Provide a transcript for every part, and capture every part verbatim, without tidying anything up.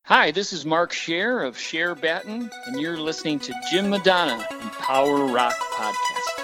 Hi, this is Mark Scher of Scher Batten, and you're listening to Jim Madonna and Power Rock Podcast.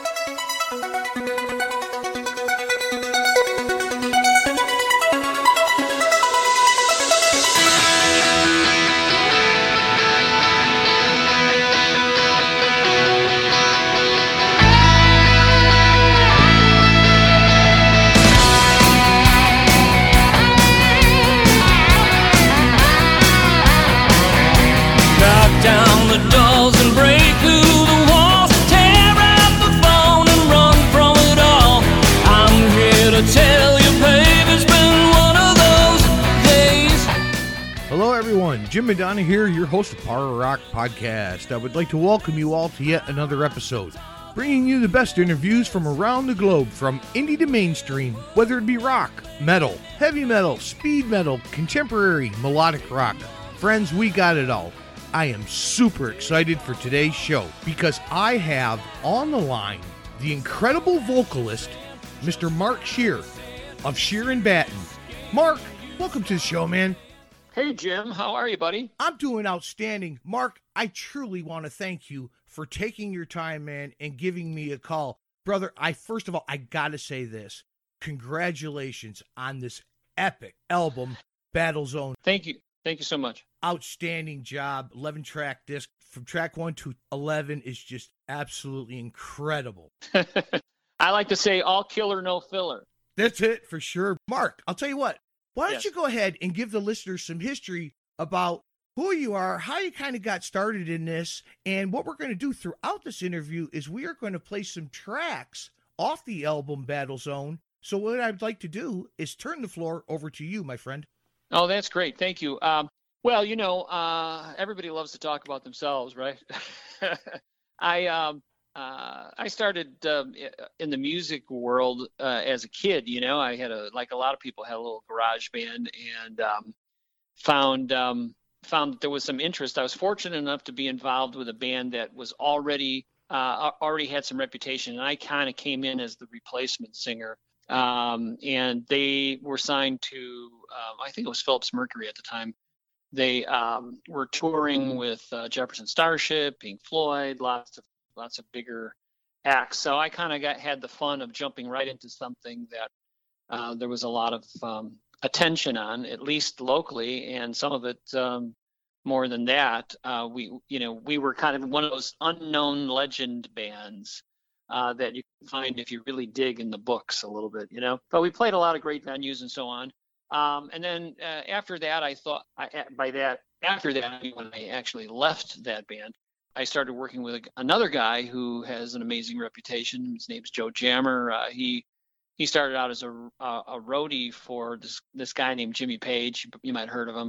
Down the doors and break through the walls, tear out the phone and run from it all. I'm here to tell you, babe, it's been one of those days. Hello everyone, Jim Madonna here, your host of Power Rock Podcast. I would like to welcome you all to yet another episode, bringing you the best interviews from around the globe, from indie to mainstream, whether it be rock, metal, heavy metal, speed metal, contemporary, melodic rock. Friends, we got it all. I am super excited for today's show because I have on the line the incredible vocalist, Mister Mark Scher of Scher and Batten. Mark, welcome to the show, man. Hey, Jim. How are you, buddy? I'm doing outstanding. Mark, I truly want to thank you for taking your time, man, and giving me a call. Brother, I first of all, I got to say this. Congratulations on this epic album, Battle Zone. Thank you. Thank you so much. Outstanding job. eleven track disc from track one to eleven is just absolutely incredible. I like to say all killer, no filler. That's it for sure. Mark, I'll tell you what. Why don't Yes. you go ahead and give the listeners some history about who you are, how you kind of got started in this, and what we're going to do throughout this interview is we are going to play some tracks off the album Battle Zone. So what I'd like to do is turn the floor over to you, my friend. Oh, that's great. Thank you. Um, well, you know, uh, everybody loves to talk about themselves, right? I um, uh, I started um, in the music world uh, as a kid. You know, I had a like a lot of people had a little garage band, and um, found um, found that there was some interest. I was fortunate enough to be involved with a band that was already uh, already had some reputation, and I kind of came in as the replacement singer. Um, and they were signed to, um, I think it was Phillips Mercury at the time. They um, were touring with uh, Jefferson Starship, Pink Floyd, lots of lots of bigger acts. So I kind of got had the fun of jumping right into something that uh, there was a lot of um, attention on, at least locally, and some of it um, more than that. Uh, we, you know, we were kind of one of those unknown legend bands. Uh, that you can find if you really dig in the books a little bit, you know. But we played a lot of great venues and so on. Um, and then uh, after that, I thought, I, by that, after that, when I actually left that band, I started working with another guy who has an amazing reputation. His name's Joe Jammer. Uh, he he started out as a, a, a roadie for this this guy named Jimmy Page. You might have heard of him.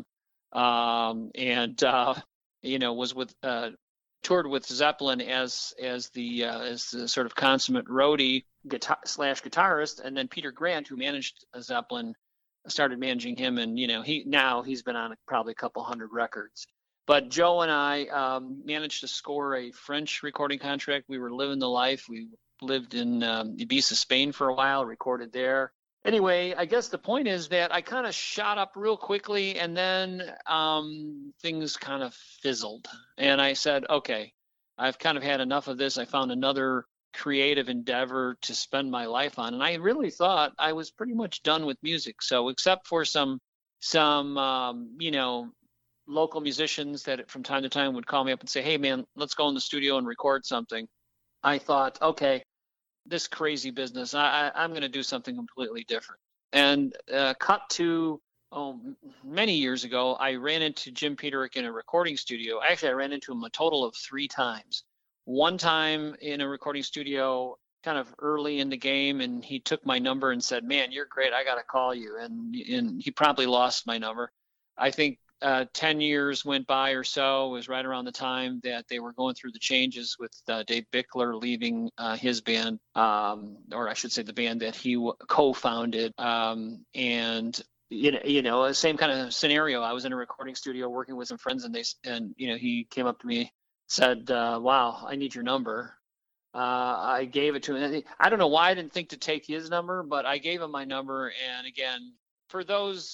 Um, and, uh, you know, was with... Uh, toured with Zeppelin as as the uh, as the sort of consummate roadie guitar slash guitarist, and then Peter Grant, who managed Zeppelin, started managing him, and you know he now he's been on probably a couple hundred records. But Joe and I um, managed to score a French recording contract. We were living the life. We lived in um, Ibiza, Spain for a while, recorded there. Anyway, I guess the point is that I kind of shot up real quickly, and then um, things kind of fizzled. And I said, okay, I've kind of had enough of this. I found another creative endeavor to spend my life on. And I really thought I was pretty much done with music. So except for some, some um, you know, local musicians that from time to time would call me up and say, hey, man, let's go in the studio and record something. I thought, okay, this crazy business, I, I, I'm going to do something completely different. And uh, cut to oh, many years ago, I ran into Jim Peterick in a recording studio. Actually, I ran into him a total of three times. One time in a recording studio, kind of early in the game, and he took my number and said, man, you're great. I got to call you. And, and he promptly lost my number. I think uh, ten years went by or so. It was right around the time that they were going through the changes with uh, Dave Bickler leaving uh, his band, um, or I should say the band that he w- co-founded. Um, and, you know, you know, same kind of scenario. I was in a recording studio working with some friends, and they, and, you know, he came up to me, said, uh, wow, I need your number. Uh, I gave it to him. I don't know why I didn't think to take his number, but I gave him my number. And again, for those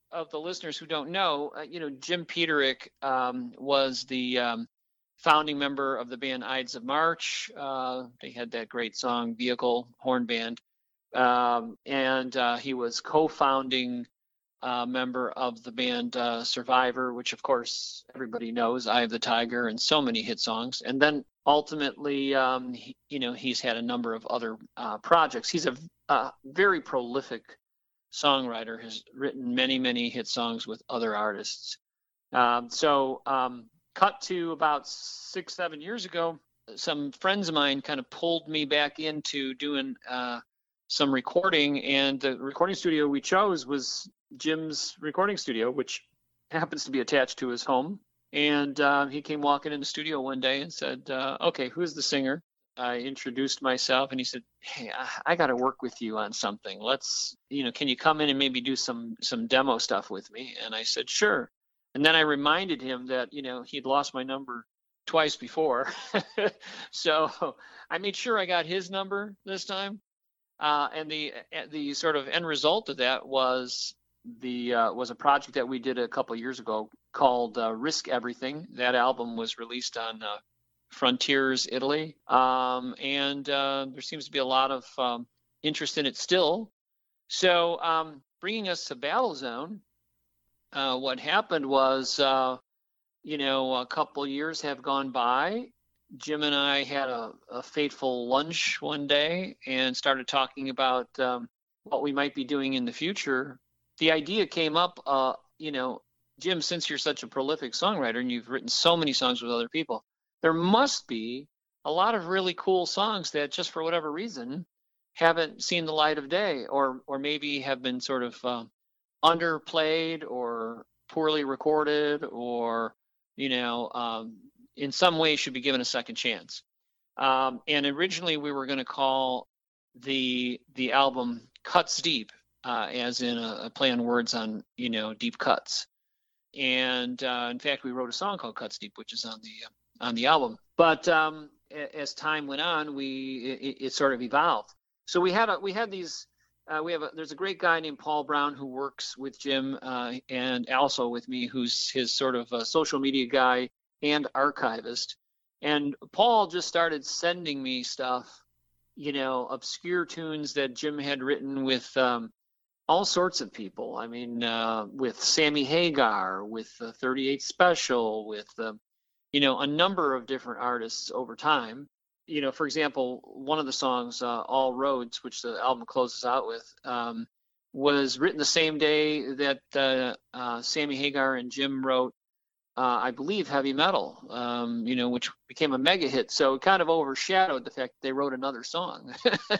of the listeners who don't know, uh, you know, Jim Peterick um, was the um, founding member of the band Ides of March. Uh, they had that great song, Vehicle Horn Band. Um, and uh, he was co-founding uh, member of the band uh, Survivor, which of course everybody knows, Eye of the Tiger, and so many hit songs. And then ultimately, um, he, you know, he's had a number of other uh, projects. He's a, a very prolific songwriter, has written many, many hit songs with other artists. Um, so um, cut to about six, seven years ago, some friends of mine kind of pulled me back into doing uh, some recording, and the recording studio we chose was Jim's recording studio, which happens to be attached to his home. And uh, he came walking in the studio one day and said, uh, okay, who's the singer? I introduced myself, and he said, hey, I, I got to work with you on something. Let's, you know, can you come in and maybe do some some demo stuff with me? And I said, sure. And then I reminded him that, you know, he'd lost my number twice before. So I made sure I got his number this time. Uh, and the the sort of end result of that was the uh, was a project that we did a couple of years ago called uh, Risk Everything. That album was released on uh, Frontiers, Italy, um, and uh, there seems to be a lot of um, interest in it still. So um, bringing us to Battlezone, uh, what happened was, uh, you know, a couple years have gone by. Jim and I had a, a fateful lunch one day and started talking about um, what we might be doing in the future. The idea came up, uh, you know, Jim, since you're such a prolific songwriter and you've written so many songs with other people, there must be a lot of really cool songs that just for whatever reason haven't seen the light of day, or or maybe have been sort of uh, underplayed or poorly recorded, or, you know, um, in some way should be given a second chance. Um, and originally we were going to call the the album Cuts Deep, uh, as in a, a play on words on, you know, deep cuts. And uh, in fact, we wrote a song called Cuts Deep, which is on the uh, on the album. But um, as time went on, we it, it sort of evolved. So we had a, we had these. Uh, we have a, there's a great guy named Paul Brown who works with Jim uh, and also with me, who's his sort of a social media guy and archivist. And Paul just started sending me stuff, you know, obscure tunes that Jim had written with um, all sorts of people. I mean, uh, with Sammy Hagar, with uh, thirty-eight Special, with uh, you know, a number of different artists over time. You know, for example, one of the songs, uh, All Roads, which the album closes out with, um, was written the same day that uh, uh, Sammy Hagar and Jim wrote, uh, I believe, Heavy Metal, um, you know, which became a mega hit. So it kind of overshadowed the fact that they wrote another song.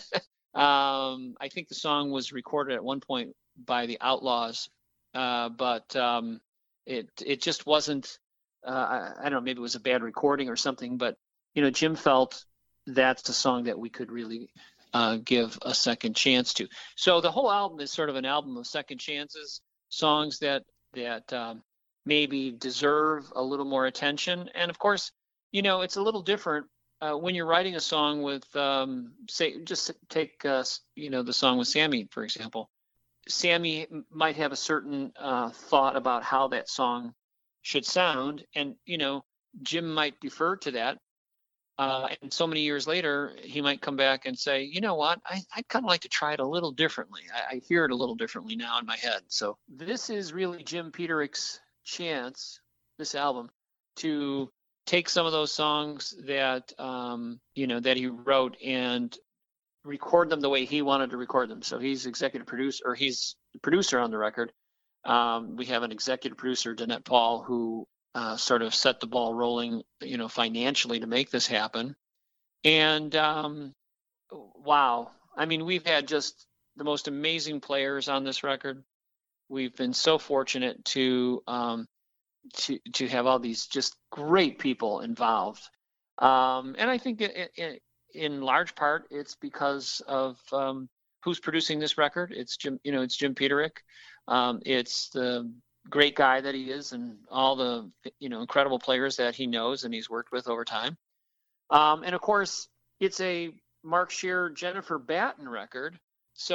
um, I think the song was recorded at one point by the Outlaws, uh, but um, it it just wasn't, uh, I, I don't know, maybe it was a bad recording or something, but, you know, Jim felt that's the song that we could really uh, give a second chance to. So the whole album is sort of an album of second chances, songs that that um, maybe deserve a little more attention. And of course, you know, it's a little different uh, when you're writing a song with, um, say, just take, uh, you know, the song with Sammy, for example. Sammy might have a certain uh, thought about how that song should sound, and, you know, Jim might defer to that. Uh, and so many years later, he might come back and say, you know what, I, I'd kind of like to try it a little differently. I, I hear it a little differently now in my head. So this is really Jim Peterick's chance, this album, to take some of those songs that, um, you know, that he wrote and record them the way he wanted to record them. So he's executive producer, or he's the producer on the record. Um, we have an executive producer, Danette Paul, who Uh, sort of set the ball rolling, you know, financially to make this happen. And um, wow, I mean, we've had just the most amazing players on this record. We've been so fortunate to um, to to have all these just great people involved. Um, and I think it, it, in large part, it's because of um, who's producing this record. It's Jim, you know, it's Jim Peterick. Um, it's the great guy that he is, and all the, you know, incredible players that he knows and he's worked with over time. Um, and of course, it's a Mark Scherer, Jennifer Batten record. So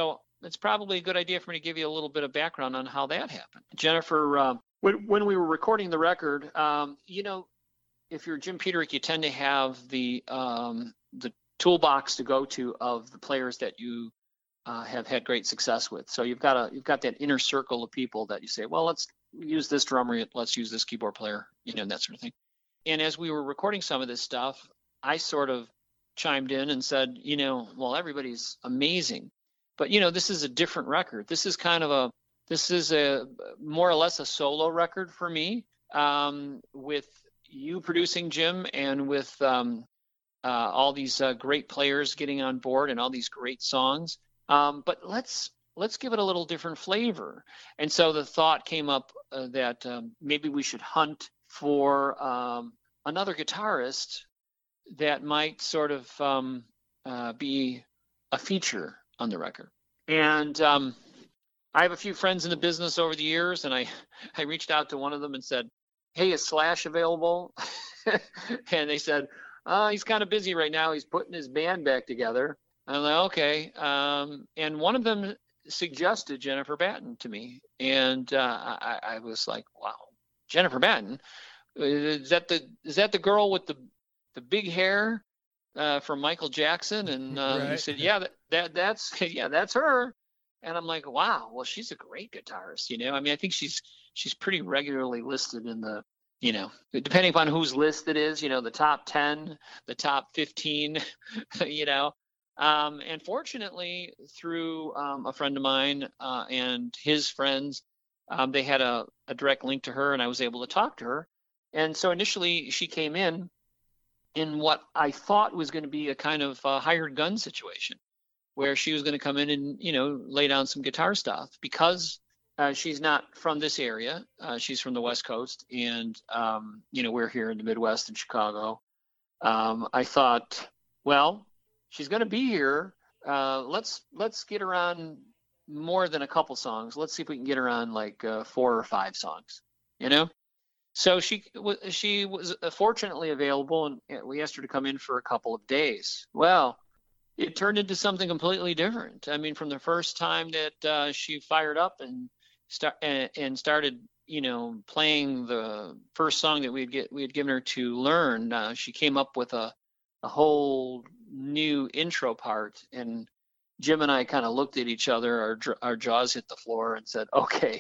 it's probably a good idea for me to give you a little bit of background on how that happened. Jennifer, uh, when, when we were recording the record, um, you know, if you're Jim Peterick, you tend to have the um, the toolbox to go to of the players that you uh, have had great success with. So you've got a you've got that inner circle of people that you say, well, let's use this drummer, let's use this keyboard player, you know, that sort of thing. And as we were recording some of this stuff, I sort of chimed in and said, you know, well, everybody's amazing, but you know, this is a different record. This is kind of a this is a more or less a solo record for me, um, with you producing, Jim, and with um, uh, all these uh, great players getting on board and all these great songs. Um, but let's let's give it a little different flavor. And so the thought came up uh, that um, maybe we should hunt for um, another guitarist that might sort of um, uh, be a feature on the record. And um, I have a few friends in the business over the years, and I, I reached out to one of them and said, hey, is Slash available? And they said, uh, he's kind of busy right now. He's putting his band back together. I'm like, okay. Um, and one of them suggested Jennifer Batten to me. And uh, I, I was like, wow, Jennifer Batten? Is that the is that the girl with the, the big hair uh, from Michael Jackson? And uh, Right. he said, yeah, that, that that's yeah, that's her. And I'm like, wow, well, she's a great guitarist, you know. I mean, I think she's she's pretty regularly listed in the, you know, depending upon whose list it is, you know, the top ten, the top fifteen, you know. Um, and fortunately, through um, a friend of mine uh, and his friends, um, they had a, a direct link to her, and I was able to talk to her. And so initially, she came in in what I thought was going to be a kind of uh, hired gun situation, where she was going to come in and, you know, lay down some guitar stuff because uh, she's not from this area. Uh, she's from the West Coast, and, um, you know, we're here in the Midwest in Chicago. Um, I thought, well, she's going to be here. Uh, let's let's get her on more than a couple songs. Let's see if we can get her on like uh, four or five songs, you know? So she was she was fortunately available, and we asked her to come in for a couple of days. Well, it turned into something completely different. I mean, from the first time that uh, she fired up and start and, and started, you know, playing the first song that we'd get we had given her to learn, uh, she came up with a a whole new intro part, and Jim and I kind of looked at each other. Our our jaws hit the floor and said, "Okay,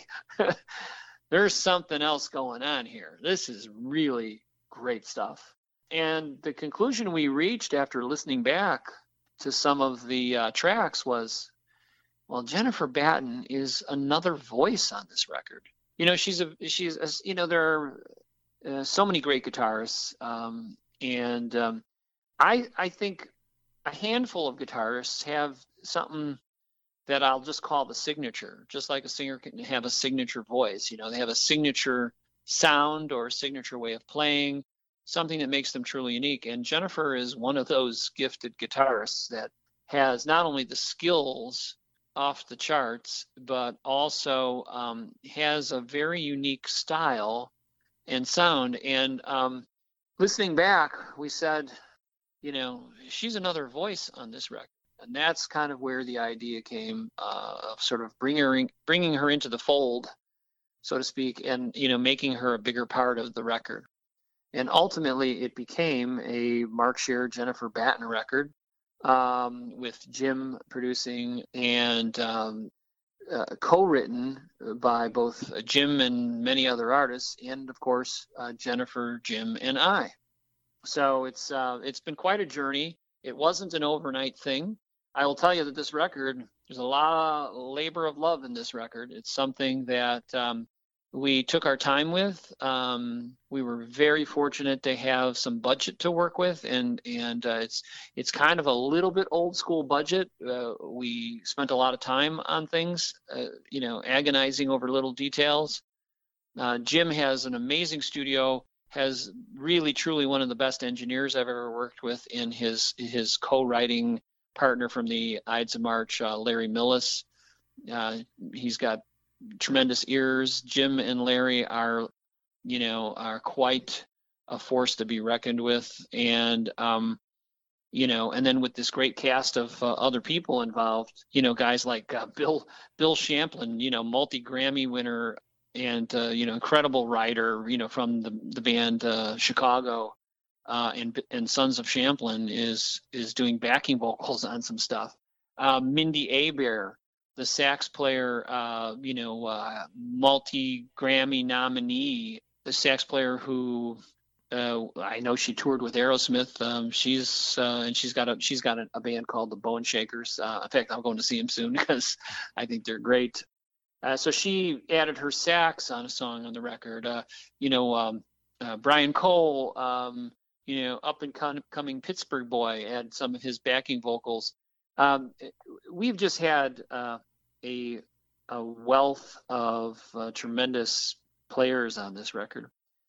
there's something else going on here. This is really great stuff." And the conclusion we reached after listening back to some of the uh, tracks was, well, Jennifer Batten is another voice on this record. You know, she's a she's a, you know, there are uh, so many great guitarists, um, and um, I I think a handful of guitarists have something that I'll just call the signature, just like a singer can have a signature voice. You know, they have a signature sound or a signature way of playing, something that makes them truly unique. And Jennifer is one of those gifted guitarists that has not only the skills off the charts, but also um, has a very unique style and sound. And um, listening back, we said, you know, she's another voice on this record. And that's kind of where the idea came uh, of sort of bring her in, bringing her into the fold, so to speak, and, you know, making her a bigger part of the record. And ultimately, it became a Mark Scherer, Jennifer Batten record, um, with Jim producing and um, uh, co-written by both Jim and many other artists, and of course uh, Jennifer, Jim, and I. So it's uh, it's been quite a journey. It wasn't an overnight thing. I will tell you that this record, there's a lot of labor of love in this record. It's something that um, we took our time with. Um, we were very fortunate to have some budget to work with, and and uh, it's it's kind of a little bit old school budget. Uh, we spent a lot of time on things, uh, you know, agonizing over little details. Uh, Jim has an amazing studio, has really truly one of the best engineers I've ever worked with in his his co-writing partner from the Ides of March, uh, Larry Millis. Uh, he's got tremendous ears. Jim and Larry are, you know, are quite a force to be reckoned with. And um, you know, and then with this great cast of uh, other people involved, you know, guys like uh, Bill Bill Champlin, you know, multi-Grammy winner and, uh, you know, incredible writer, you know, from the, the band uh, Chicago uh, and, and Sons of Champlin is is doing backing vocals on some stuff. Uh, Mindy Abair, the sax player, uh, you know, uh, multi-Grammy nominee, the sax player who uh, I know she toured with Aerosmith. Um, she's uh, and she's got a she's got a, a band called the Bone Shakers. Uh, in fact, I'm going to see them soon because I think they're great. Uh, so she added her sax on a song on the record. Uh, you know, um, uh, Brian Cole, um, you know, up and coming Pittsburgh boy, had some of his backing vocals. Um, we've just had uh, a a wealth of uh, tremendous players on this record,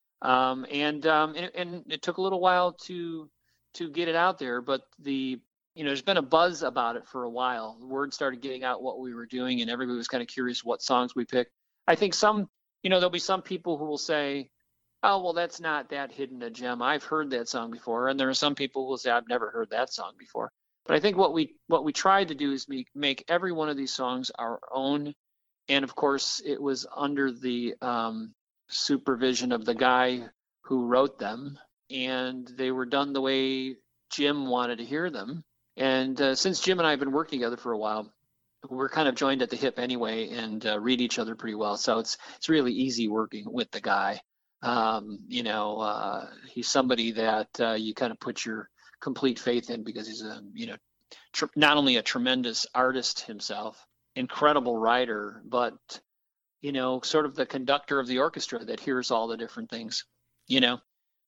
um, and, um, and and it took a little while to to get it out there. But the you know there's been a buzz about it for a while. The word started getting out what we were doing, and everybody was kind of curious what songs we picked. I think some you know there'll be some people who will say, "Oh, well, that's not that hidden a gem. I've heard that song before," and there are some people who will say, "I've never heard that song before." But I think what we what we tried to do is make, make every one of these songs our own. And of course, it was under the um, supervision of the guy who wrote them. And they were done the way Jim wanted to hear them. And uh, since Jim and I have been working together for a while, we're kind of joined at the hip anyway and uh, read each other pretty well. So it's it's really easy working with the guy. Um, you know, uh, he's somebody that uh, you kind of put your complete faith in because he's a you know tr- not only a tremendous artist himself, incredible writer, but you know sort of the conductor of the orchestra that hears all the different things, you know.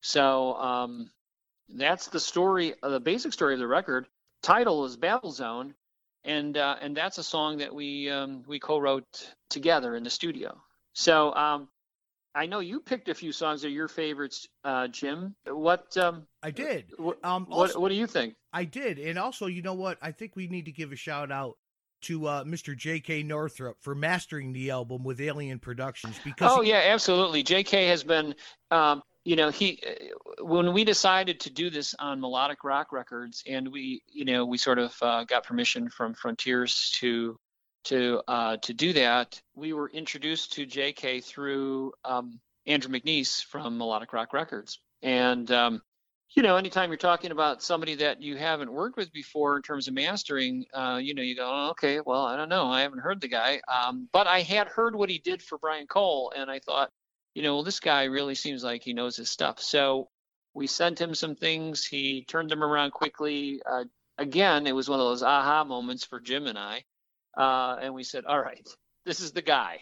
So um, that's the story, uh, the basic story of the record. Title is Battle Zone, and uh, and that's a song that we um, we co-wrote together in the studio. So. Um, I know you picked a few songs that are your favorites, uh, Jim. What? Um, I did. What, um, what, also, what do you think? I did. And also, you know what? I think we need to give a shout out to uh, Mister J K Northrup for mastering the album with Alien Productions. Because oh, he- yeah, absolutely. J K has been, um, you know, he when we decided to do this on Melodic Rock Records, and we, you know, we sort of uh, got permission from Frontiers to to uh, to do that. We were introduced to J K through um, Andrew McNeese from Melodic Rock Records. And, um, you know, anytime you're talking about somebody that you haven't worked with before in terms of mastering, uh, you know, you go, oh, okay, well, I don't know. I haven't heard the guy. Um, but I had heard what he did for Brian Cole, and I thought, you know, well, this guy really seems like he knows his stuff. So we sent him some things. He turned them around quickly. Uh, again, it was one of those aha moments for Jim and I. Uh, and we said, all right, this is the guy.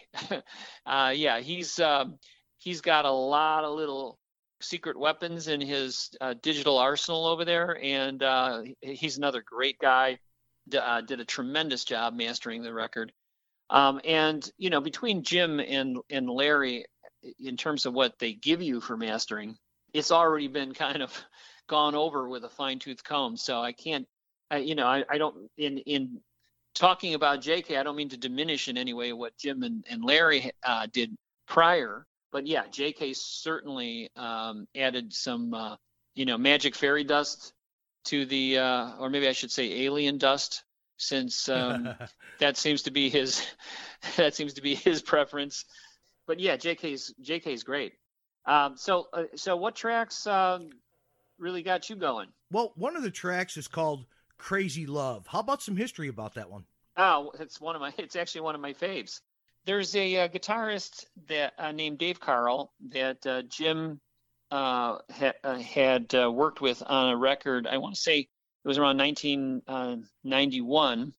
uh, yeah, he's um, he's got a lot of little secret weapons in his uh, digital arsenal over there. And uh, he's another great guy. D- uh, did a tremendous job mastering the record. Um, and, you know, between Jim and, and Larry, in terms of what they give you for mastering, it's already been kind of gone over with a fine tooth comb. So I can't, I, you know, I, I don't, in, in, talking about J K, I don't mean to diminish in any way what Jim and, and Larry uh, did prior, but yeah, J K certainly um, added some, uh, you know, magic fairy dust to the, uh, or maybe I should say alien dust, since um, that seems to be his, that seems to be his preference. But yeah, J K's J K's great. Um, so, uh, so what tracks um, really got you going? Well, one of the tracks is called Crazy Love. How about some history about that one? Oh, it's one of my. It's actually one of my faves. There's a, a guitarist that uh, named Dave Carl that uh, Jim uh, ha, uh, had uh, worked with on a record. I want to say it was around nineteen ninety-one.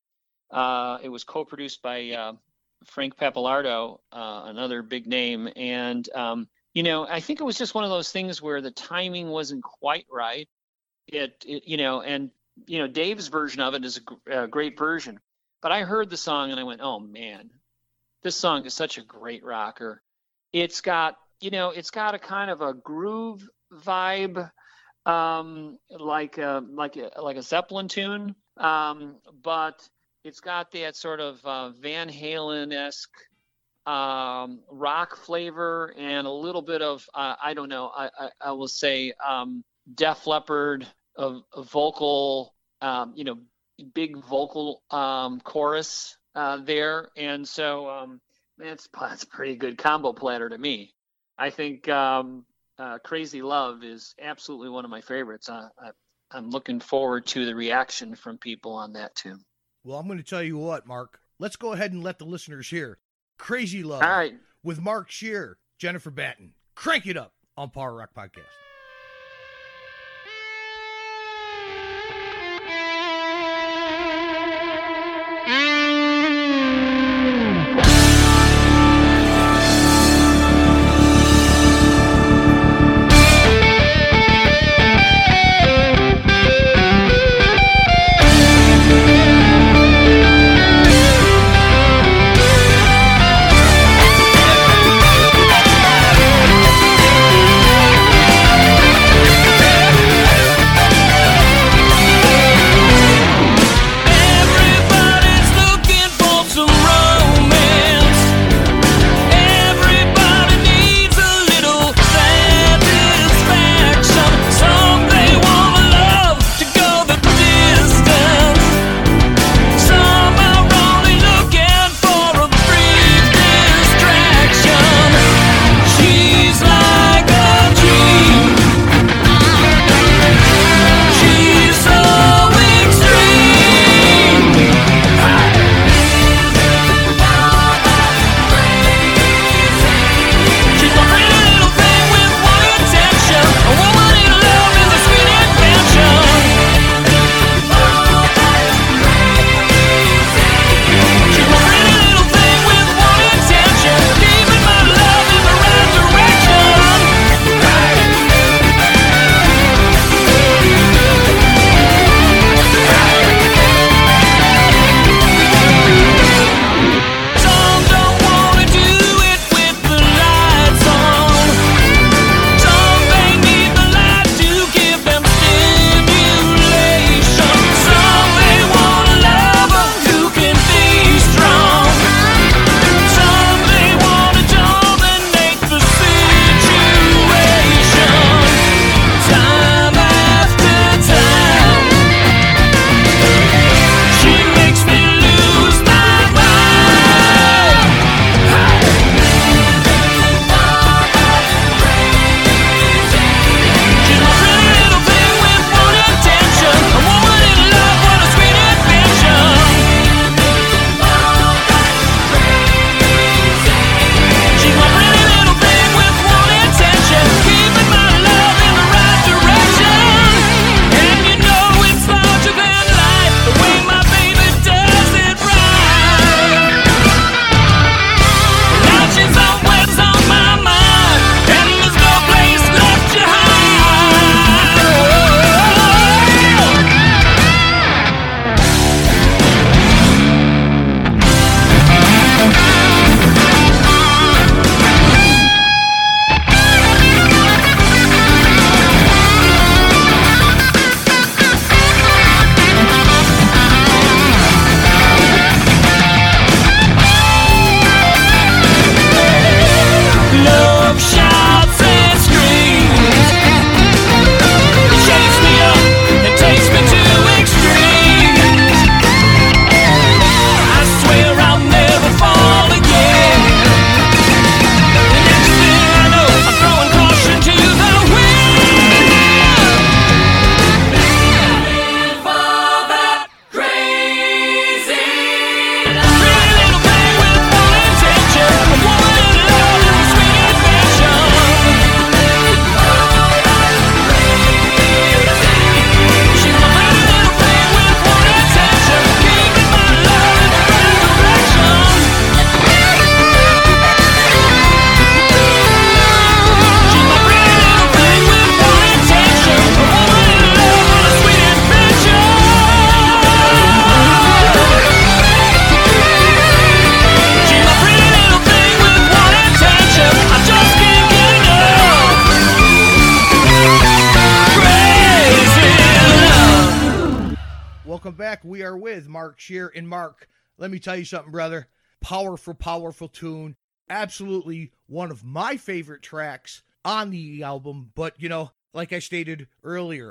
Uh, it was co-produced by uh, Frank Pappalardo, uh, another big name, and um, you know, I think it was just one of those things where the timing wasn't quite right. It, it you know, and you know, Dave's version of it is a, a great version, but I heard the song and I went, oh man, this song is such a great rocker. It's got, you know, it's got a kind of a groove vibe, um, like a, like a, like a Zeppelin tune. Um, but it's got that sort of uh, Van Halen-esque um, rock flavor and a little bit of, uh, I don't know, I, I, I will say um, Def Leppard, a, a vocal, um, you know, big vocal um, chorus uh, there, and so um, that's that's a pretty good combo platter to me. I think um, uh, "Crazy Love" is absolutely one of my favorites. I, I, I'm looking forward to the reaction from people on that tune. Well, I'm going to tell you what, Mark. Let's go ahead and let the listeners hear "Crazy Love" All right. with Mark Shear, Jennifer Batten. Crank it up on Power Rock Podcast. back, we are with Mark Shear. And Mark, let me tell you something, brother. Powerful, powerful tune. Absolutely one of my favorite tracks on the album. But, you know, like I stated earlier,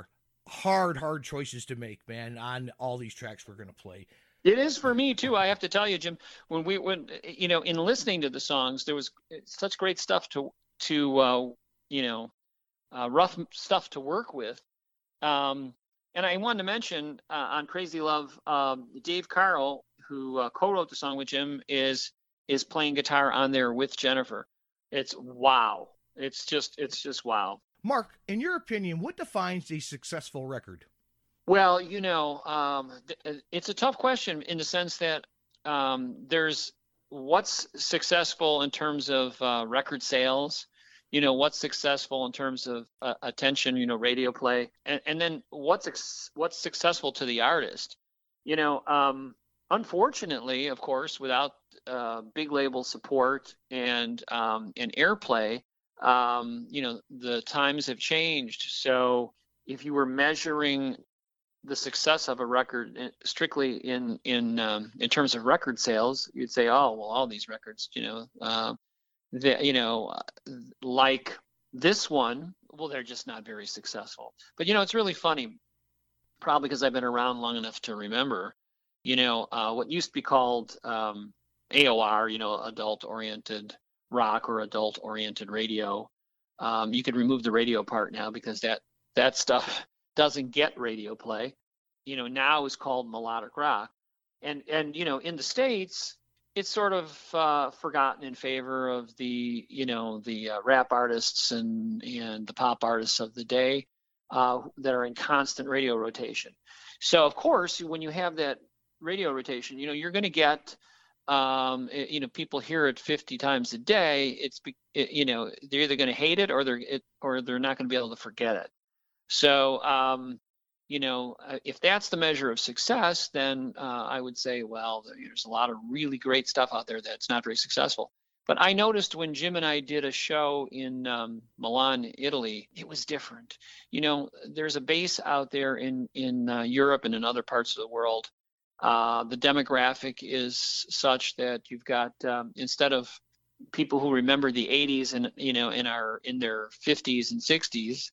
hard, hard choices to make, man, on all these tracks we're going to play. It is for me too. I have to tell you, Jim, when we when you know, in listening to the songs, there was such great stuff to to uh, you know, uh, rough stuff to work with. Um, and I wanted to mention uh, on Crazy Love, um, Dave Carl, who uh, co-wrote the song with Jim, is is playing guitar on there with Jennifer. It's wow. It's just it's just wow. Mark, in your opinion, what defines a successful record? Well, you know, um, th- it's a tough question in the sense that um, there's what's successful in terms of uh, record sales, you know, what's successful in terms of uh, attention, you know, radio play, and, and then what's ex- what's successful to the artist. You know, um, unfortunately, of course, without uh, big label support and um, and airplay, um, you know, the times have changed. So if you were measuring the success of a record strictly in in um, in terms of record sales, you'd say, oh well, all these records, you know, uh, the, you know, like this one, well, they're just not very successful. But you know, it's really funny, probably because I've been around long enough to remember, you know, uh, what used to be called um, A O R, you know, adult-oriented rock or adult-oriented radio. Um, you could remove the radio part now because that that stuff doesn't get radio play, you know, now is called melodic rock. And, and you know, in the States, it's sort of uh, forgotten in favor of the, you know, the uh, rap artists and, and the pop artists of the day uh, that are in constant radio rotation. So, of course, when you have that radio rotation, you know, you're going to get, um, it, you know, people hear it fifty times a day. It's, it, you know, they're either going to hate it or they're, it, or they're not going to be able to forget it. So, um, you know, if that's the measure of success, then uh, I would say, well, there's a lot of really great stuff out there that's not very successful. But I noticed when Jim and I did a show in um, Milan, Italy, it was different. You know, there's a base out there in, in uh, Europe and in other parts of the world. Uh, the demographic is such that you've got, um, instead of people who remember the eighties and, you know, in our in their fifties and sixties,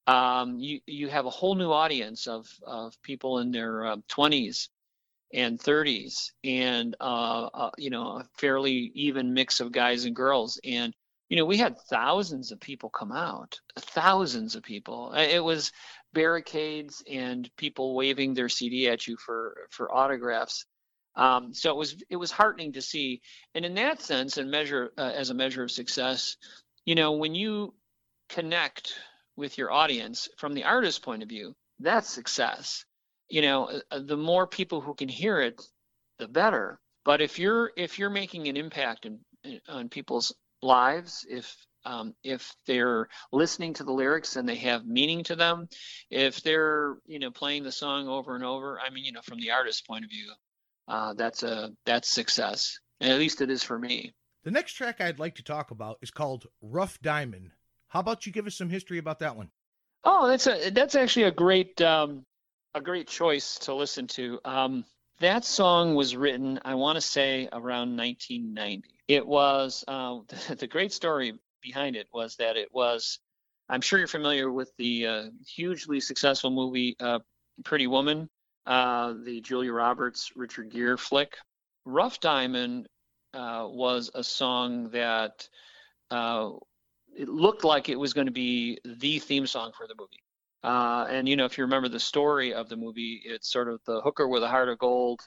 Um, you, you have a whole new audience of, of people in their uh, twenties and thirties and, uh, uh, you know, a fairly even mix of guys and girls. And, you know, we had thousands of people come out, thousands of people. It was barricades and people waving their C D at you for, for autographs. Um, so it was, it was heartening to see. And in that sense, and measure uh, as a measure of success, you know, when you connect with your audience from the artist's point of view, that's success. You know, the more people who can hear it, the better. But if you're if you're making an impact in, in, on people's lives, if um, if they're listening to the lyrics and they have meaning to them, if they're, you know, playing the song over and over, I mean, you know, from the artist's point of view, uh, that's a that's success. And at least it is for me. The next track I'd like to talk about is called Rough Diamond. How about you give us some history about that one? Oh, that's a that's actually a great um, a great choice to listen to. Um, that song was written, I want to say, around nineteen ninety. It was uh, the, the great story behind it was that it was. I'm sure you're familiar with the uh, hugely successful movie uh, Pretty Woman, uh, the Julia Roberts, Richard Gere flick. Rough Diamond uh, was a song that. Uh, It looked like it was going to be the theme song for the movie. Uh, and, you know, if you remember the story of the movie, it's sort of the hooker with a heart of gold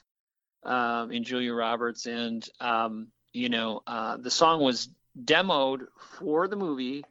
um, in Julia Roberts. And, um, you know, uh, the song was demoed for the movie.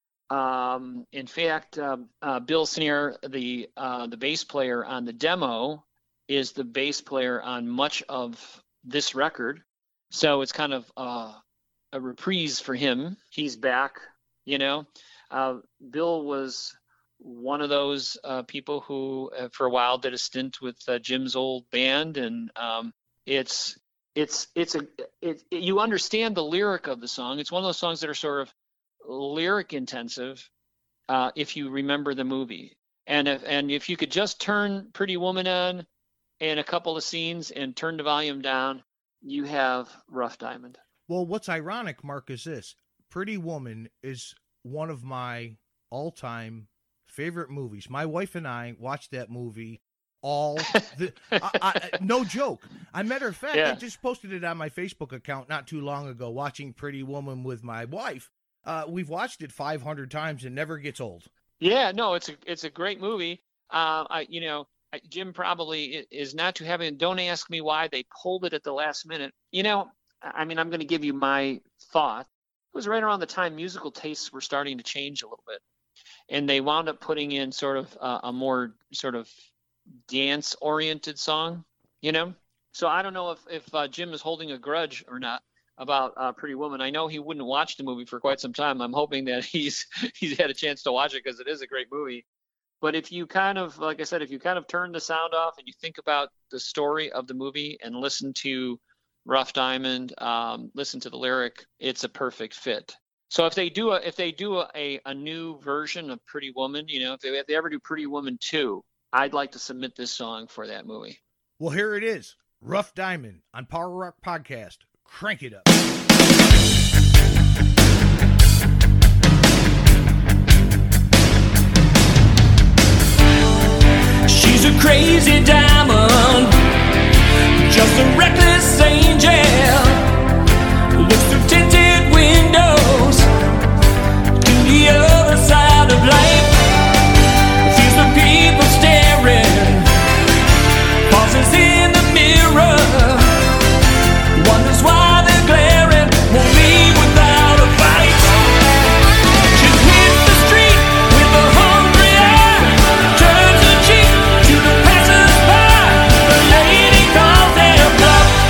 Um, in fact, uh, uh, Bill Sneer, the uh, the bass player on the demo, is the bass player on much of this record. So it's kind of uh, a reprise for him. He's back. You know, uh, Bill was one of those uh, people who, uh, for a while, did a stint with uh, Jim's old band, and um, it's it's it's a it, it, you understand the lyric of the song. It's one of those songs that are sort of lyric intensive, uh, if you remember the movie, and if and if you could just turn Pretty Woman on, and a couple of scenes, and turn the volume down, you have Rough Diamond. Well, what's ironic, Mark, is this. Pretty Woman is one of my all-time favorite movies. My wife and I watched that movie all the I, I, no joke. I matter of fact, Yeah. I just posted it on my Facebook account not too long ago. Watching Pretty Woman with my wife. Uh, we've watched it five hundred times and never gets old. Yeah, no, it's a it's a great movie. Uh, I you know I- Jim probably i- is not too happy. And don't ask me why they pulled it at the last minute. You know, I I mean, I'm going to give you my thought. It was right around the time musical tastes were starting to change a little bit, and they wound up putting in sort of uh, a more sort of dance-oriented song. You know, so I don't know if if uh, Jim is holding a grudge or not about uh, Pretty Woman. I know he wouldn't watch the movie for quite some time. I'm hoping that he's he's had a chance to watch it because it is a great movie. But if you kind of, like I said, if you kind of turn the sound off and you think about the story of the movie and listen to Rough Diamond, um, listen to the lyric, it's a perfect fit. So if they do a if they do a, a, a new version of Pretty Woman, you know, if they, if they ever do Pretty Woman two, I'd like to submit this song for that movie. Well, here it is. Rough Diamond on Power Rock Podcast. Crank it up. She's a crazy diamond, just a reckless angel. Looks through tinted windows to the other side of life. Sees the people staring, pauses in the mirror, wonders why they're glaring, won't leave without a fight. She hits the street with a hungry eye, turns her cheek to the passers-by. The lady calls their bluff.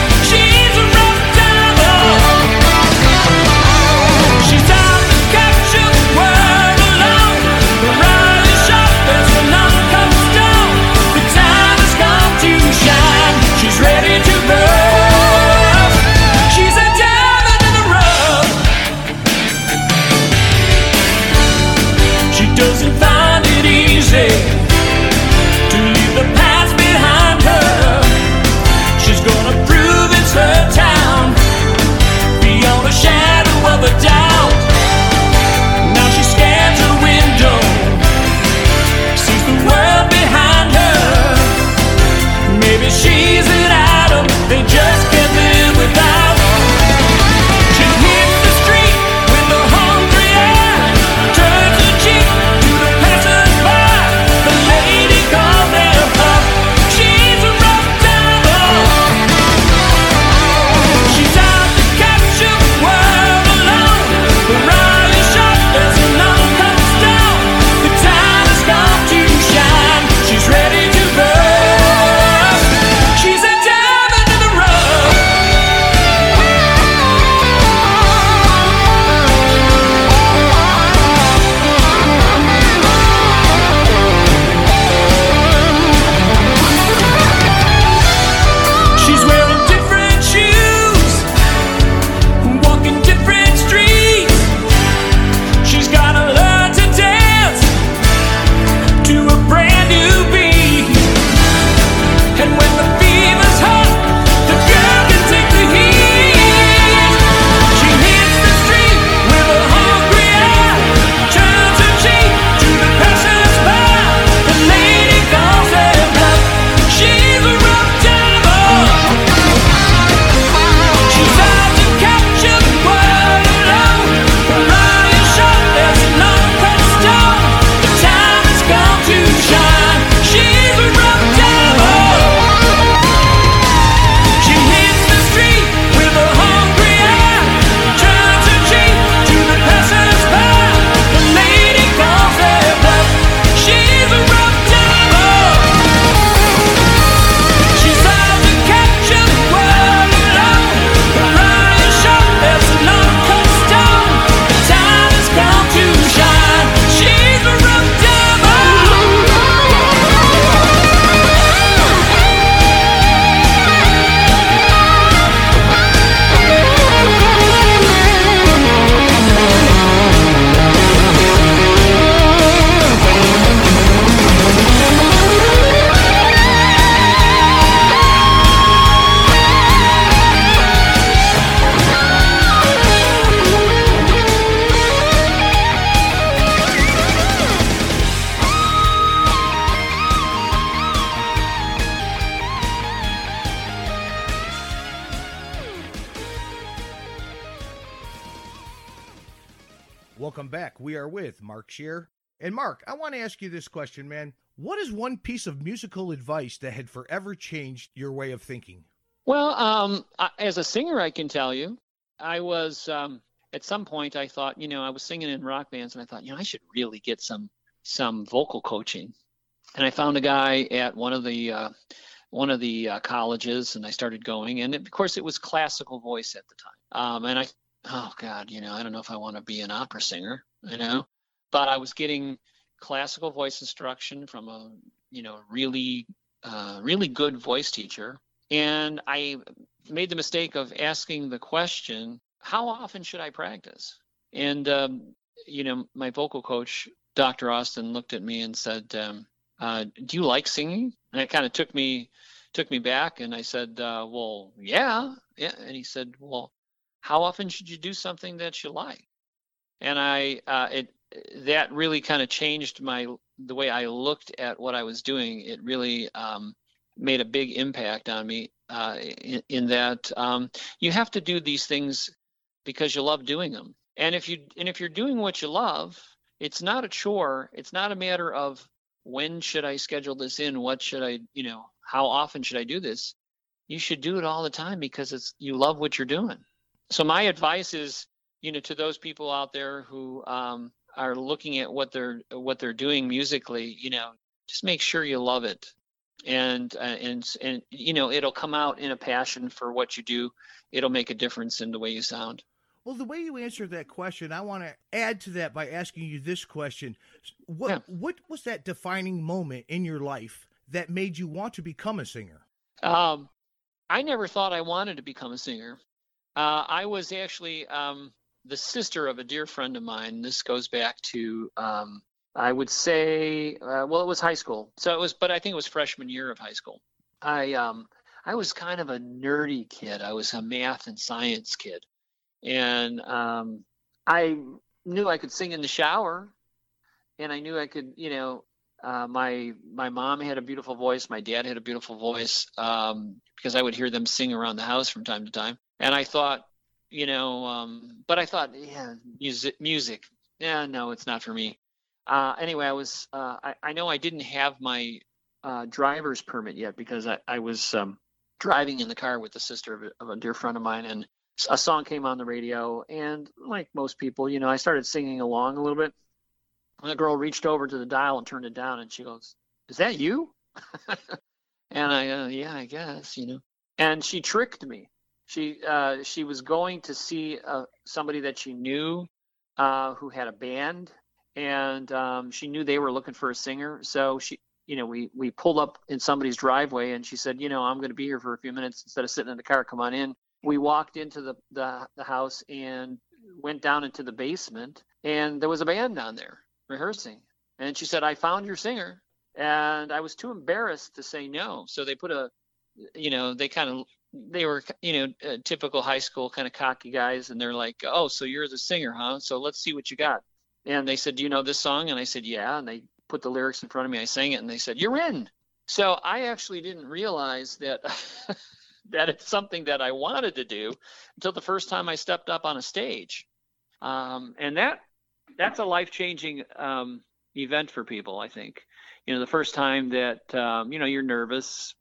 welcome back. We are with Mark Scheer. And Mark, I want to ask you this question, man. What is one piece of musical advice that had forever changed your way of thinking? Well, um, I, as a singer, I can tell you, I was, um, at some point I thought, you know, I was singing in rock bands and I thought, you know, I should really get some, some vocal coaching. And I found a guy at one of the, uh, one of the uh, colleges, and I started going, and of course it was classical voice at the time. Um, and I, oh God, you know, I don't know if I want to be an opera singer, you know, but I was getting classical voice instruction from a, you know, really, uh, really good voice teacher. And I made the mistake of asking the question, how often should I practice? And, um, you know, my vocal coach, Doctor Austin, looked at me and said, um, uh, do you like singing? And it kind of took me, took me back. And I said, uh, well, yeah. Yeah. And he said, well, how often should you do something that you like? And I, uh, it, that really kind of changed my, the way I looked at what I was doing. It really, um, made a big impact on me, uh, in, in that, um, you have to do these things because you love doing them. And if you, and if you're doing what you love, it's not a chore. It's not a matter of when should I schedule this in? What should I, you know, how often should I do this? You should do it all the time because it's, you love what you're doing. So my advice is, you know, to those people out there who, um, are looking at what they're, what they're doing musically, you know, just make sure you love it. And, uh, and, and, you know, it'll come out in a passion for what you do. It'll make a difference in the way you sound. Well, the way you answered that question, I want to add to that by asking you this question. What, yeah. what was that defining moment in your life that made you want to become a singer? Um, I never thought I wanted to become a singer. Uh, I was actually, um, the sister of a dear friend of mine. This goes back to, um, I would say, uh, well, it was high school. So it was, but I think it was freshman year of high school. I, um, I was kind of a nerdy kid. I was a math and science kid. And, um, I knew I could sing in the shower, and I knew I could, you know, uh, my, my mom had a beautiful voice. My dad had a beautiful voice, um, because I would hear them sing around the house from time to time. And I thought, you know, um, but I thought, yeah, music, music. Yeah, no, it's not for me. Uh, anyway, I was, uh, I, I know I didn't have my uh, driver's permit yet because I, I was um, driving in the car with the sister of a, of a dear friend of mine, and a song came on the radio. And like most people, you know, I started singing along a little bit. And the girl reached over to the dial and turned it down, and she goes, "Is that you?" And I, uh, yeah, I guess, you know. And she tricked me. She uh, she was going to see uh, somebody that she knew uh, who had a band, and um, she knew they were looking for a singer. So she, you know, we we pulled up in somebody's driveway, and she said, "You know, I'm going to be here for a few minutes. Instead of sitting in the car, come on in." We walked into the the, the house and went down into the basement, and there was a band down there rehearsing. And she said, "I found your singer," and I was too embarrassed to say no. So they put a, you know, they kind of. They were, you know, uh, typical high school kind of cocky guys. And they're like, "Oh, so you're the singer, huh? So let's see what you got." And they said, "Do you know this song?" And I said, "Yeah." And they put the lyrics in front of me. I sang it, and they said, "You're in." So I actually didn't realize that, that it's something that I wanted to do until the first time I stepped up on a stage. Um, and that, that's a life-changing um, event for people, I think. You know, the first time that, um, you know, you're nervous.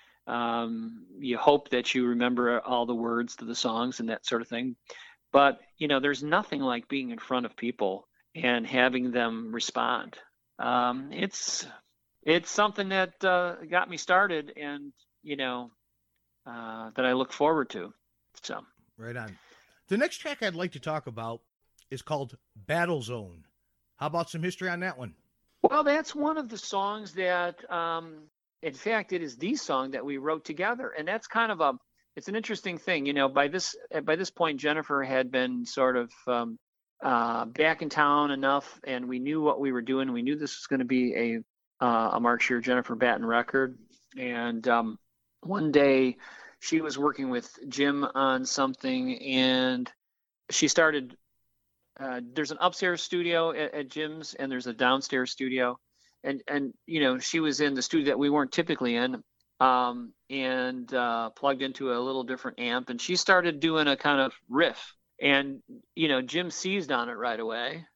Um, you hope that you remember all the words to the songs and that sort of thing. But, you know, there's nothing like being in front of people and having them respond. Um, it's it's something that uh, got me started, and, you know, uh, that I look forward to. So right on. The next track I'd like to talk about is called Battle Zone. How about some history on that one? Well, that's one of the songs that um, – in fact, it is the song that we wrote together, and that's kind of a, it's an interesting thing. You know, by this, by this point, Jennifer had been sort of um, uh, back in town enough, and we knew what we were doing. We knew this was going to be a, uh, a Mark Scheer, Jennifer Batten record. And um, one day she was working with Jim on something, and she started, uh, there's an upstairs studio at, at Jim's, and there's a downstairs studio. And, and, you know, she was in the studio that we weren't typically in, um, and uh, plugged into a little different amp. And she started doing a kind of riff. And, you know, Jim seized on it right away.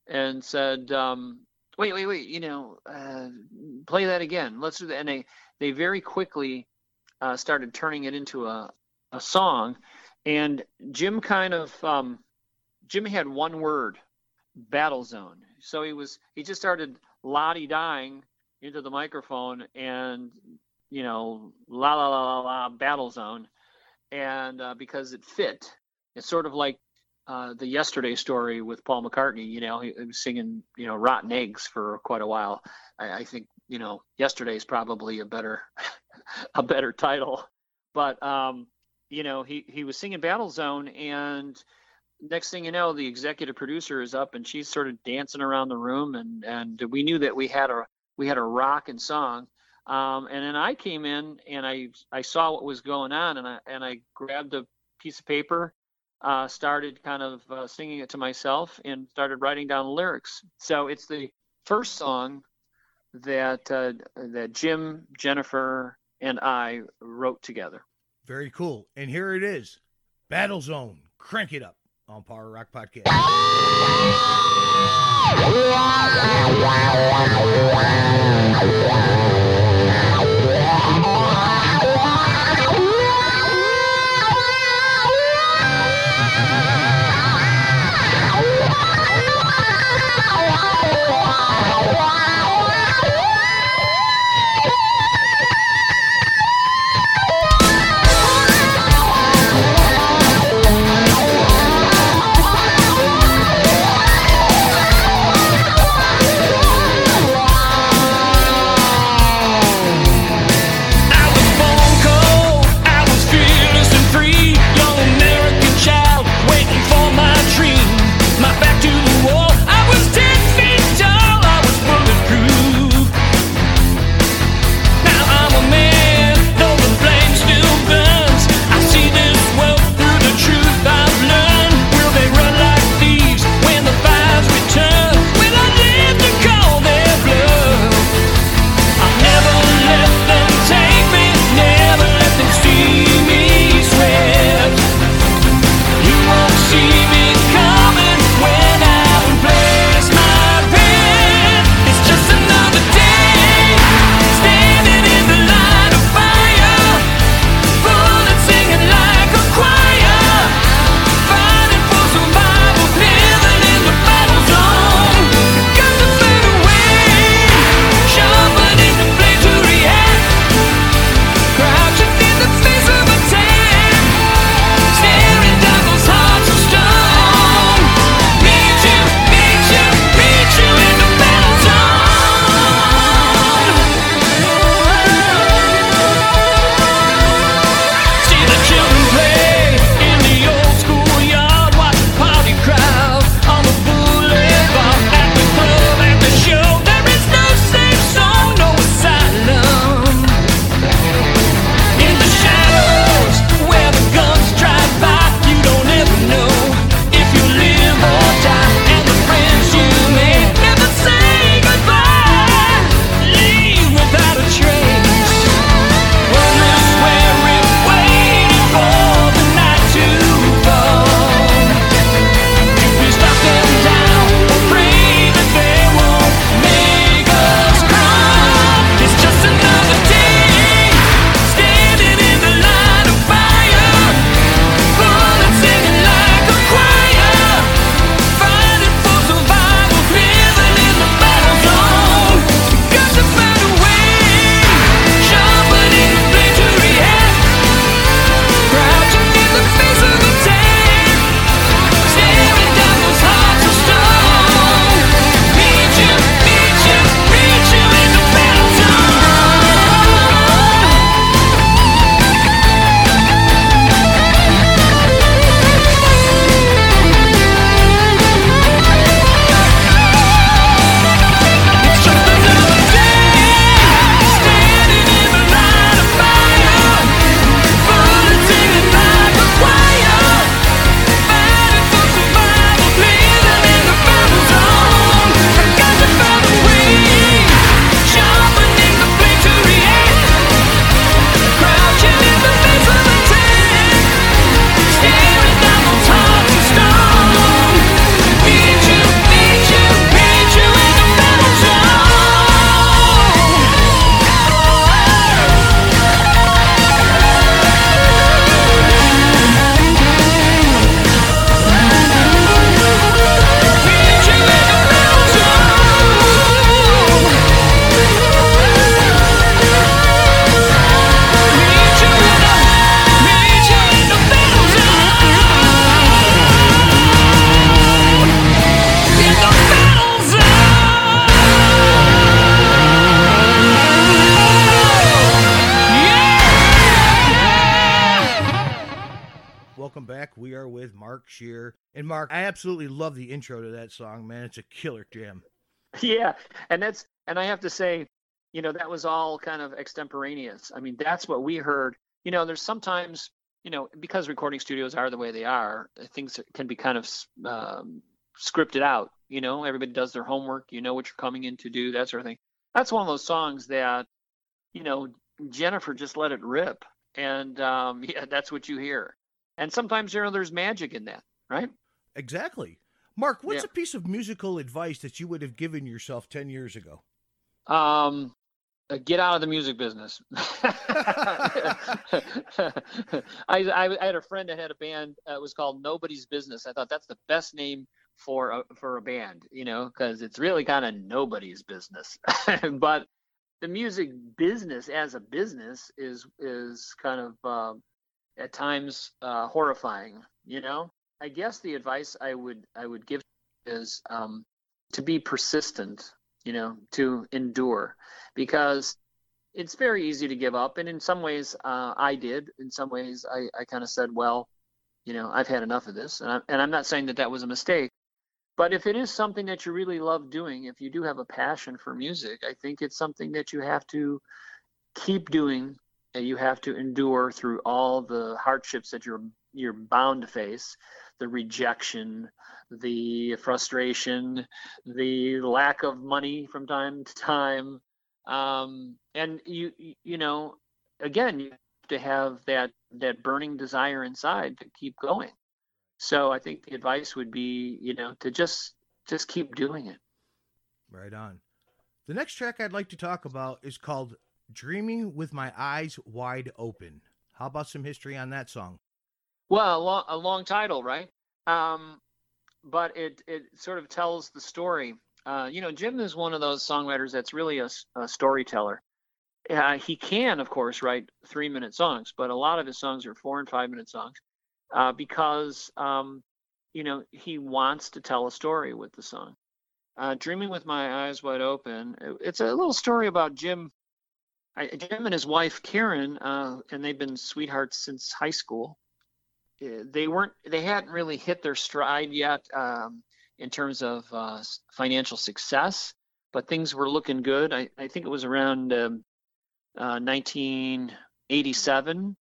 and said, um, wait, wait, wait, you know, uh, play that again. Let's do that. And they, they very quickly uh, started turning it into a, a song. And Jim kind of, um, Jim had one word, Battle Zone. So he was, he just started la-di-dying into the microphone and, you know, la la la la la, Battle Zone. And uh, because it fit, it's sort of like uh, the Yesterday Story with Paul McCartney. You know, he, he was singing, you know, Rotten Eggs for quite a while. I, I think, you know, Yesterday is probably a better, a better title. But, um, you know, he, he was singing Battle Zone, and next thing you know, the executive producer is up and she's sort of dancing around the room, and, and we knew that we had a we had a rockin' song. Um, and then I came in and I I saw what was going on, and I and I grabbed a piece of paper, uh, started kind of uh, singing it to myself, and started writing down the lyrics. So it's the first song that uh, that Jim, Jennifer, and I wrote together. Very cool. And here it is, Battle Zone. Crank it up on Power Rock Podcast. We'll be right back. We are with Mark Shear. And Mark, I absolutely love the intro to that song, man. It's a killer jam. Yeah, and that's and I have to say, you know, that was all kind of extemporaneous. I mean, that's what we heard. You know, there's sometimes, you know, because recording studios are the way they are, things can be kind of um, scripted out. You know, everybody does their homework. You know what you're coming in to do, that sort of thing. That's one of those songs that, you know, Jennifer just let it rip. And um, yeah, that's what you hear. And sometimes, you know, there's magic in that, right? Exactly. Mark, what's yeah. a piece of musical advice that you would have given yourself ten years ago? Um, uh, get out of the music business. I, I, I had a friend that had a band. Uh, it was called Nobody's Business. I thought that's the best name for a, for a band, you know, because it's really kind of nobody's business. But the music business as a business is is kind of uh, at times uh, horrifying, you know. I guess the advice I would I would give is um, to be persistent, you know, to endure, because it's very easy to give up. And in some ways uh, I did. In some ways I, I kind of said, well, you know, I've had enough of this. And, I, and I'm not saying that that was a mistake. But if it is something that you really love doing, if you do have a passion for music, I think it's something that you have to keep doing, and you have to endure through all the hardships that you're you're bound to face, the rejection, the frustration, the lack of money from time to time. Um, and you you know, again, you have to have that that burning desire inside to keep going. So I think the advice would be, you know, to just just keep doing it. Right on. The next track I'd like to talk about is called Dreaming with My Eyes Wide Open. How about some history on that song? Well, a long, a long title, right? Um, but it, it sort of tells the story. Uh, you know, Jim is one of those songwriters that's really a, a storyteller. Uh, he can, of course, write three-minute songs, but a lot of his songs are four- and five-minute songs. Uh, because, um, you know, he wants to tell a story with the song. Uh, Dreaming with My Eyes Wide Open, it's a little story about Jim. I, Jim and his wife, Karen, uh, and they've been sweethearts since high school. They weren't, they hadn't really hit their stride yet um, in terms of uh, financial success, but things were looking good. I, I think it was around um, uh, nineteen eighty-seven.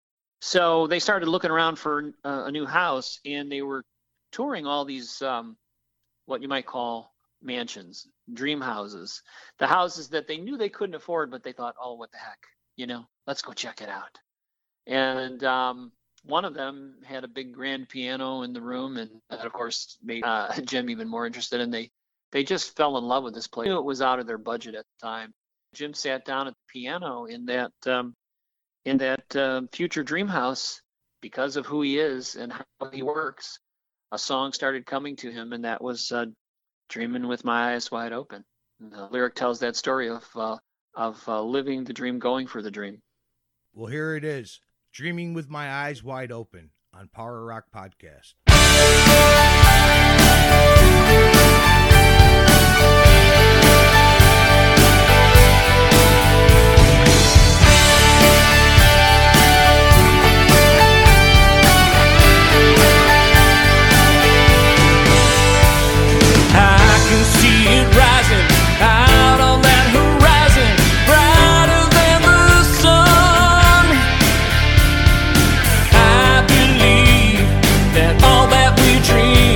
So they started looking around for uh, a new house, and they were touring all these, um, what you might call mansions, dream houses, the houses that they knew they couldn't afford, but they thought, oh, what the heck, you know, let's go check it out. And um, one of them had a big grand piano in the room, and that, of course, made uh, Jim even more interested. And they, they just fell in love with this place. It was out of their budget at the time. Jim sat down at the piano in that um, in that uh, future dream house because of who he is and how he works. A song started coming to him, and that was uh, Dreaming with My Eyes Wide Open. And the lyric tells that story of uh, of uh, living the dream, going for the dream. Well, here it is, Dreaming with My Eyes Wide Open on Power Rock Podcast. Dream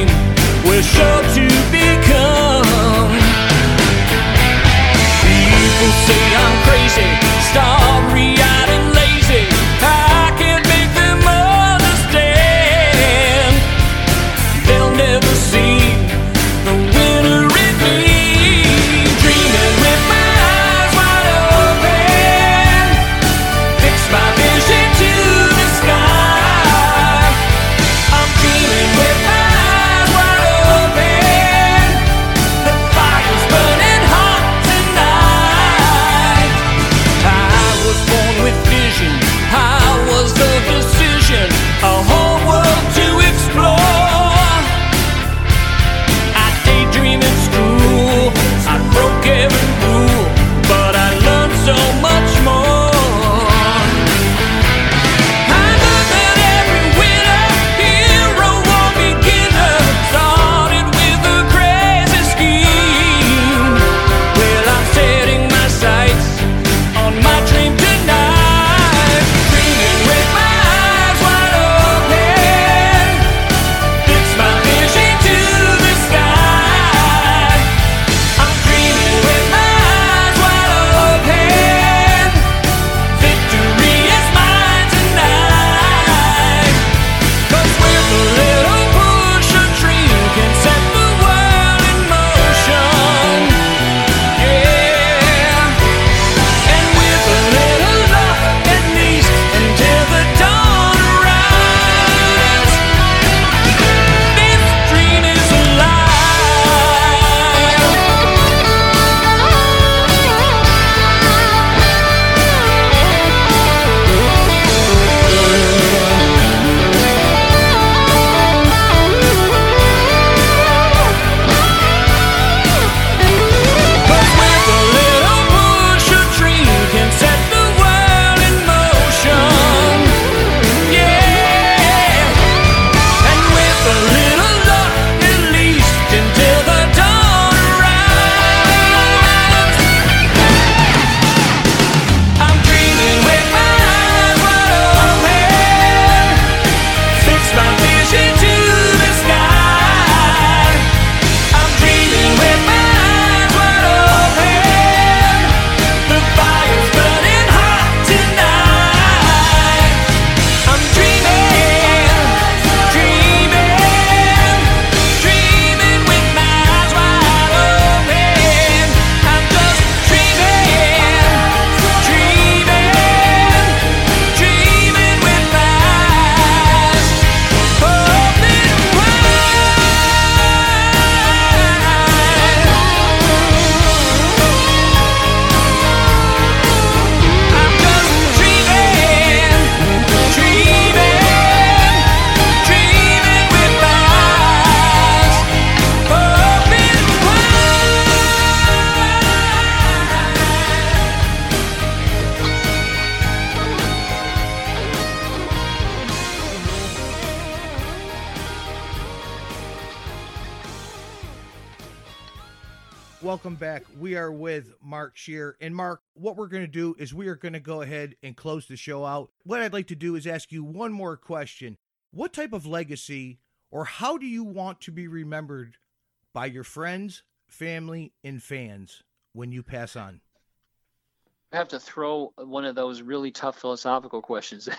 welcome back. We are with Mark Scheer. And Mark, what we're going to do is we are going to go ahead and close the show out. What I'd like to do is ask you one more question. What type of legacy, or how do you want to be remembered by your friends, family, and fans when you pass on? I have to throw one of those really tough philosophical questions.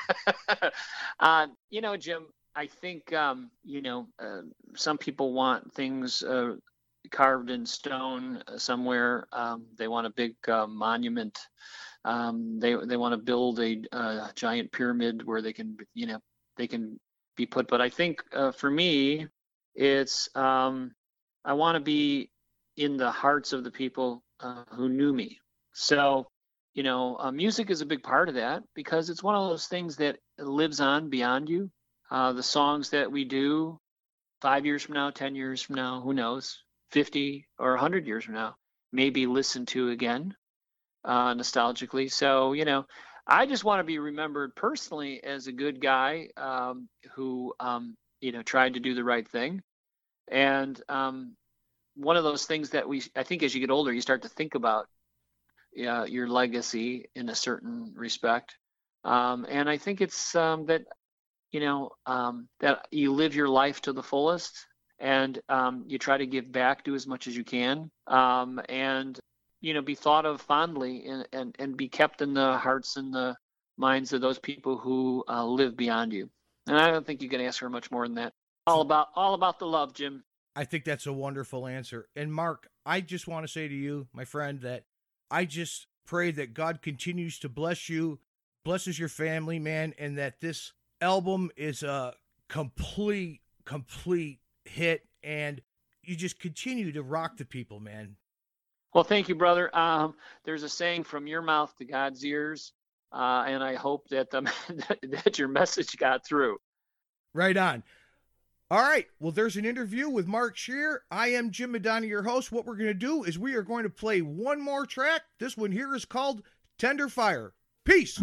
uh, you know, Jim, I think, um, you know, uh, some people want things uh, carved in stone somewhere. Um, they want a big uh, monument. Um, they they want to build a, a giant pyramid where they can, you know, they can be put. But I think uh, for me, it's um, I want to be in the hearts of the people uh, who knew me. So, you know, uh, music is a big part of that because it's one of those things that lives on beyond you. Uh, the songs that we do five years from now, ten years from now, who knows, fifty or one hundred years from now, may be listened to again uh, nostalgically. So, you know, I just want to be remembered personally as a good guy um, who, um, you know, tried to do the right thing. And um, one of those things that we, I think as you get older, you start to think about uh, your legacy in a certain respect. Um, and I think it's um, that, you know, um, that you live your life to the fullest and um, you try to give back, do as much as you can, um, and, you know, be thought of fondly and, and, and be kept in the hearts and the minds of those people who uh, live beyond you. And I don't think you can ask for much more than that. All about, all about the love, Jim. I think that's a wonderful answer. And Mark, I just want to say to you, my friend, that I just pray that God continues to bless you, blesses your family, man, and that this album is a complete, complete hit, and you just continue to rock the people, man. Well, thank you, brother. Um, there's a saying, from your mouth to God's ears, uh, and I hope that the, that your message got through. Right on. All right. Well, there's an interview with Mark Scheer. I am Jim Madonna, your host. What we're going to do is we are going to play one more track. This one here is called Tender Fire. Peace.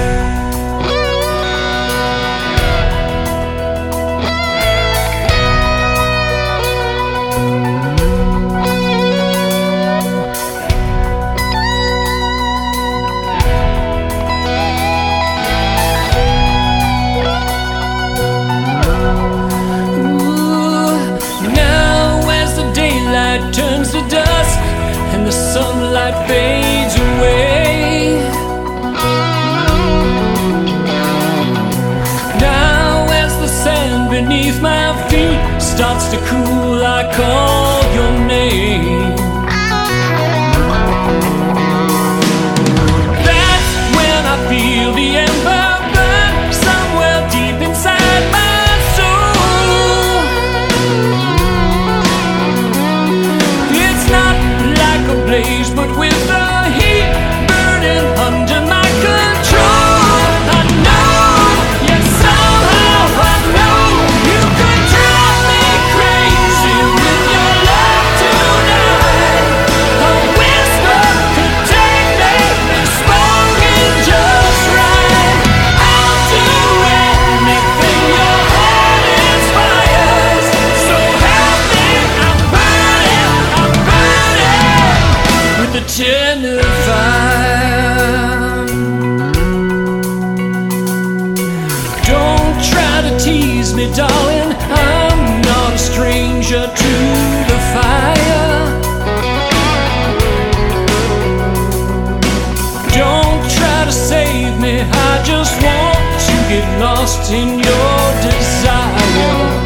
Turns to dust and the sunlight fades away. Now as the sand beneath my feet starts to cool, I call your name. That's when I feel the ember burn somewhere deep inside my blaze, but with the heat burning under my control. I know, yes, somehow I know you could drive me crazy with your love tonight. A whisper could take me and spoken just right. I'll do anything your heart inspires. So help me, I'm burning, I'm burning with the tender fire. Don't try to tease me, darling, I'm not a stranger to the fire. Don't try to save me, I just want to get lost in your desire.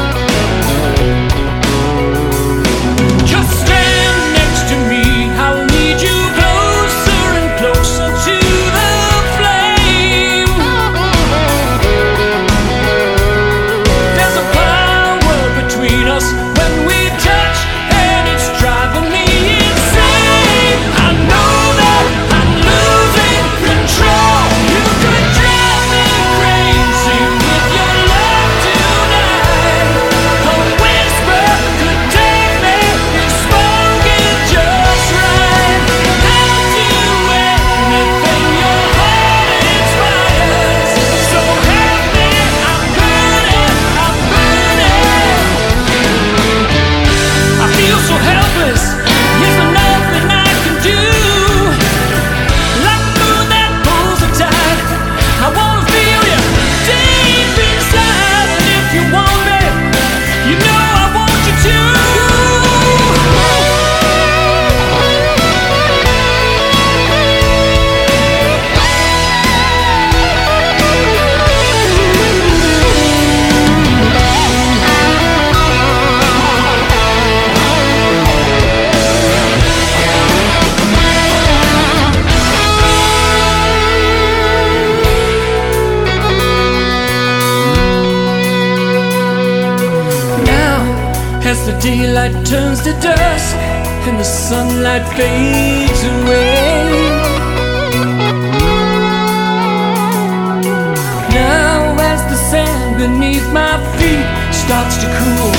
Just stand next to me, I'll lead you closer and closer to the flame. There's a power between us when we touch, and it's driving me insane. I know that I'm losing control. You could drive me crazy with your night turns to dusk and the sunlight fades away. Now as the sand beneath my feet starts to cool